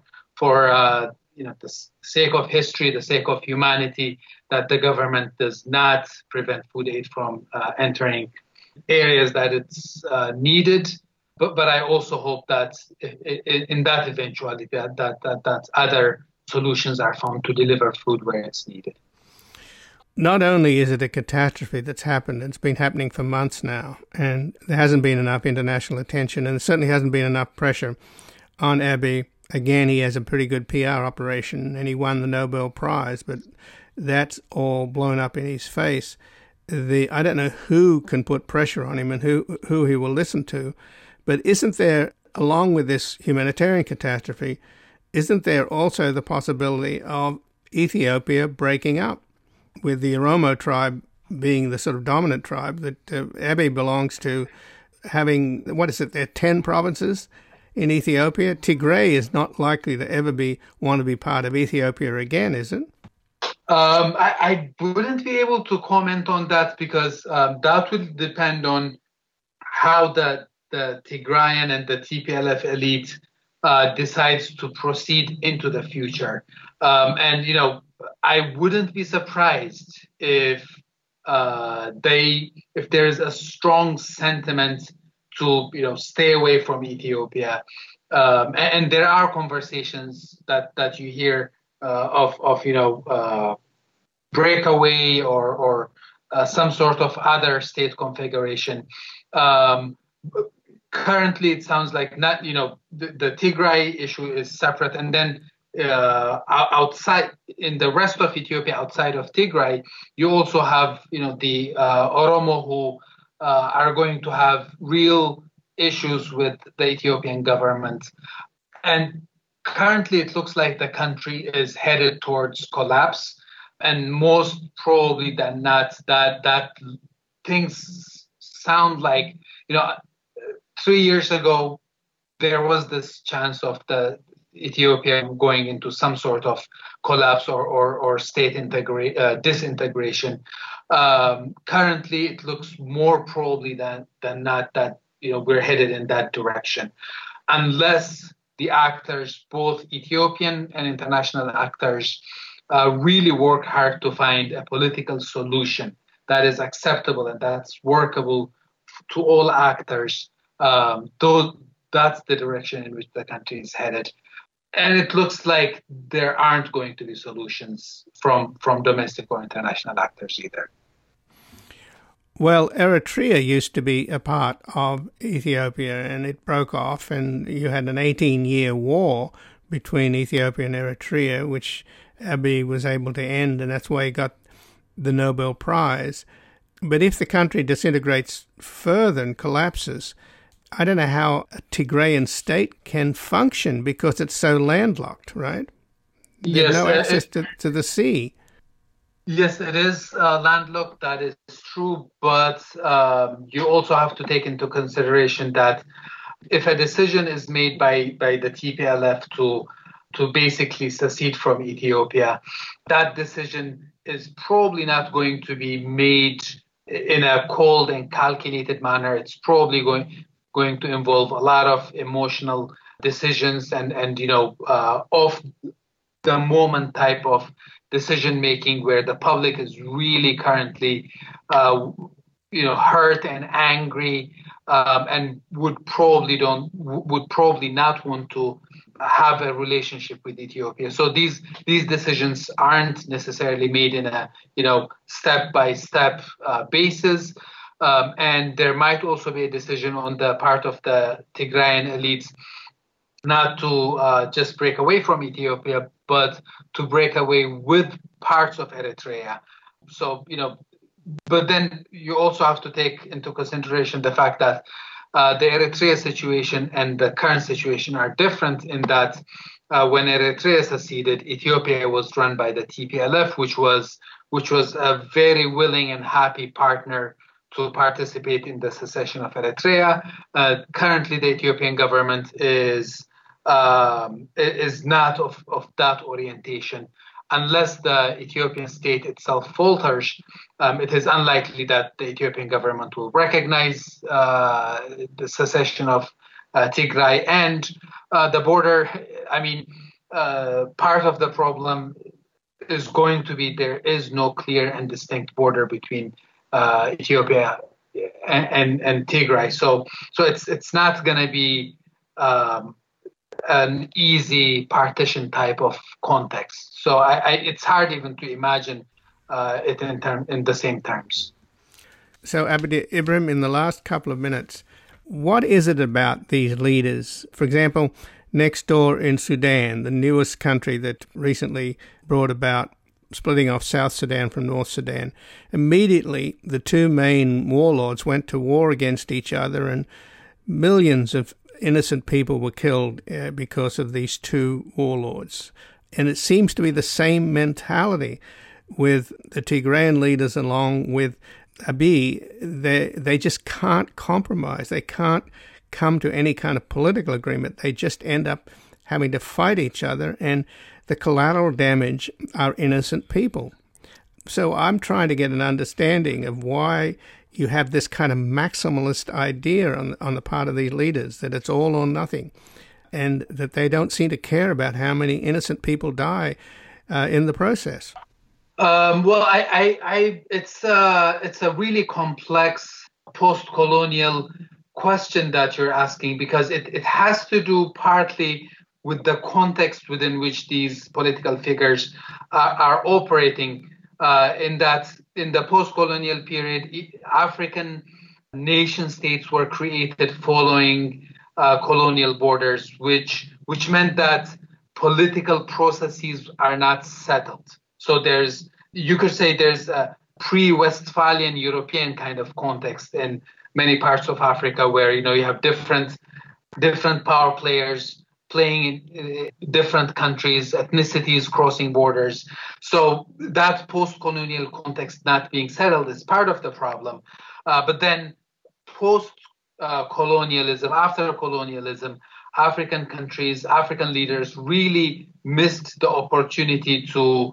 the sake of history, the sake of humanity, that the government does not prevent food aid from entering areas that it's needed. But I also hope that in that eventuality that other solutions are found to deliver food where it's needed. not only is it a catastrophe that's happened, it's been happening for months now, and there hasn't been enough international attention, and there certainly hasn't been enough pressure on Abiy. Again, he has a pretty good PR operation, and he won the Nobel Prize, but that's all blown up in his face. I don't know who can put pressure on him and who he will listen to, but isn't there, along with this humanitarian catastrophe, isn't there also the possibility of Ethiopia breaking up, with the Oromo tribe being the sort of dominant tribe that Abiy belongs to, having, what is it, there are 10 provinces in Ethiopia? Tigray is not likely to ever want to be part of Ethiopia again, is it? I wouldn't be able to comment on that because that would depend on how the Tigrayan and the TPLF elite decides to proceed into the future. And, you know, I wouldn't be surprised if there's a strong sentiment to, you know, stay away from Ethiopia. And there are conversations that you hear of you know, breakaway or some sort of other state configuration. Currently, it sounds like not, you know, the Tigray issue is separate, and then outside in the rest of Ethiopia, outside of Tigray, you also have, you know, the Oromo who are going to have real issues with the Ethiopian government. And currently, it looks like the country is headed towards collapse, and most probably than not, that things sound like, you know, 3 years ago there was this chance of the Ethiopia going into some sort of collapse or state disintegration. Currently, it looks more probably than not that, you know, we're headed in that direction, unless the actors, both Ethiopian and international actors, really work hard to find a political solution that is acceptable and that's workable to all actors. That's the direction in which the country is headed. And it looks like there aren't going to be solutions from domestic or international actors either. Well, Eritrea used to be a part of Ethiopia, and it broke off, and you had an 18-year war between Ethiopia and Eritrea, which Abiy was able to end, and that's why he got the Nobel Prize. But if the country disintegrates further and collapses, I don't know how a Tigrayan state can function because it's so landlocked, right? There's no access to the sea. Yes, it is landlocked. That is true. But you also have to take into consideration that if a decision is made by the TPLF to basically secede from Ethiopia, that decision is probably not going to be made in a cold and calculated manner. It's probably going to involve a lot of emotional decisions and you know, off the moment type of decision making where the public is really currently you know, hurt and angry, and would probably not want to have a relationship with Ethiopia. So these decisions aren't necessarily made in a, you know, step by step basis. And there might also be a decision on the part of the Tigrayan elites not to just break away from Ethiopia, but to break away with parts of Eritrea. So, you know, but then you also have to take into consideration the fact that the Eritrea situation and the current situation are different in that when Eritrea seceded, Ethiopia was run by the TPLF, which was a very willing and happy partner to participate in the secession of Eritrea. Currently, the Ethiopian government is not of that orientation. Unless the Ethiopian state itself falters, it is unlikely that the Ethiopian government will recognize the secession of Tigray and the border. I mean, part of the problem is going to be there is no clear and distinct border between Ethiopia and Tigray. So it's not going to be an easy partition type of context. So it's hard even to imagine it in the same terms. So, Abdi Ibrahim, in the last couple of minutes, what is it about these leaders? For example, next door in Sudan, the newest country that recently brought about splitting off South Sudan from North Sudan, immediately the two main warlords went to war against each other, and millions of innocent people were killed because of these two warlords. And it seems to be the same mentality with the Tigrayan leaders along with Abiy. They just can't compromise. They can't come to any kind of political agreement. They just end up having to fight each other, and the collateral damage are innocent people. So I'm trying to get an understanding of why you have this kind of maximalist idea on the part of these leaders, that it's all or nothing, and that they don't seem to care about how many innocent people die in the process. Well, it's a really complex post-colonial question that you're asking, because it has to do partly with the context within which these political figures are operating. In the post-colonial period, African nation states were created following colonial borders, which meant that political processes are not settled. So you could say there's a pre-Westphalian European kind of context in many parts of Africa, where you have different power players playing in different countries, ethnicities crossing borders. So that post-colonial context not being settled is part of the problem. But then post-colonialism, after colonialism, African countries, African leaders really missed the opportunity to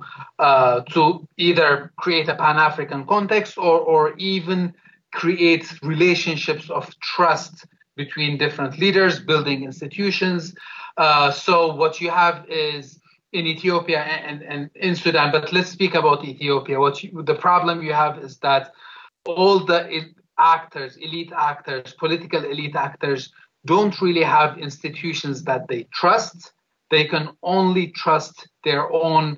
either create a Pan-African context or even create relationships of trust between different leaders, building institutions. So what you have is in Ethiopia and in Sudan, but let's speak about Ethiopia. The problem you have is that all the elite actors, political elite actors, don't really have institutions that they trust. They can only trust their own,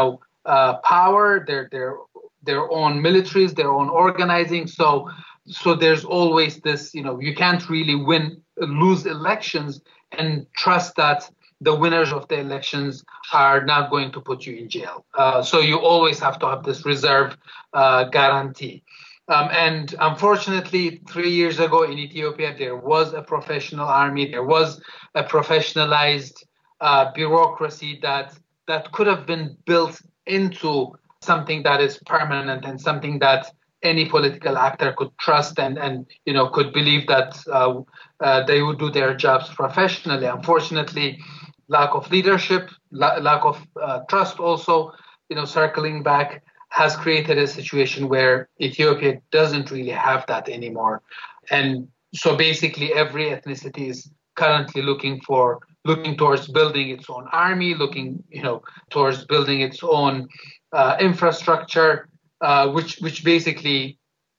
power, their own militaries, their own organizing. So there's always this, you can't really lose elections and trust that the winners of the elections are not going to put you in jail. So you always have to have this reserve guarantee. And unfortunately, 3 years ago in Ethiopia, there was a professional army. There was a professionalized bureaucracy that could have been built into something that is permanent and something that any political actor could trust and could believe that they would do their jobs professionally. Unfortunately, lack of leadership, lack of trust also, circling back, has created a situation where Ethiopia doesn't really have that anymore. And so basically every ethnicity is currently looking towards building its own army, looking, towards building its own infrastructure, which basically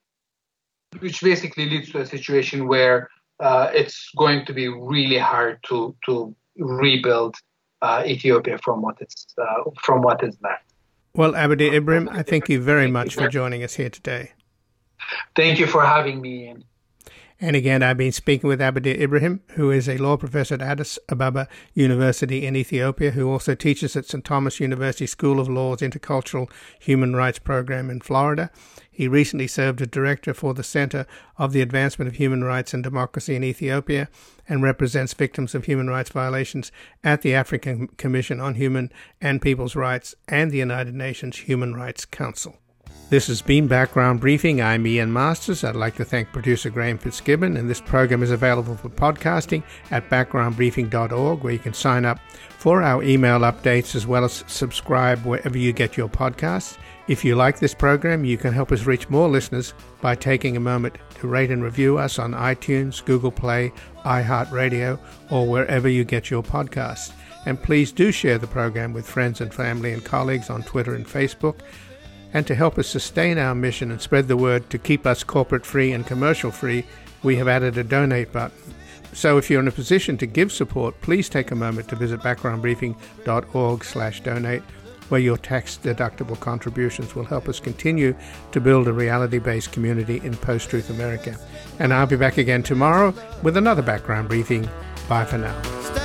leads to a situation where it's going to be really hard to rebuild Ethiopia from what is left. Well, Abdi Ibrahim, I thank you very much for joining us here today. Thank you for having me, Ian. And again, I've been speaking with Abdi Ibrahim, who is a law professor at Addis Ababa University in Ethiopia, who also teaches at St. Thomas University School of Law's Intercultural Human Rights Program in Florida. He recently served as director for the Center of the Advancement of Human Rights and Democracy in Ethiopia and represents victims of human rights violations at the African Commission on Human and People's Rights and the United Nations Human Rights Council. This has been Background Briefing. I'm Ian Masters. I'd like to thank producer Graham Fitzgibbon, and this program is available for podcasting at backgroundbriefing.org, where you can sign up for our email updates as well as subscribe wherever you get your podcasts. If you like this program, you can help us reach more listeners by taking a moment to rate and review us on iTunes, Google Play, iHeartRadio, or wherever you get your podcasts. And please do share the program with friends and family and colleagues on Twitter and Facebook. And to help us sustain our mission and spread the word to keep us corporate-free and commercial-free, we have added a donate button. So if you're in a position to give support, please take a moment to visit backgroundbriefing.org/donate where your tax-deductible contributions will help us continue to build a reality-based community in post-truth America. And I'll be back again tomorrow with another background briefing. Bye for now.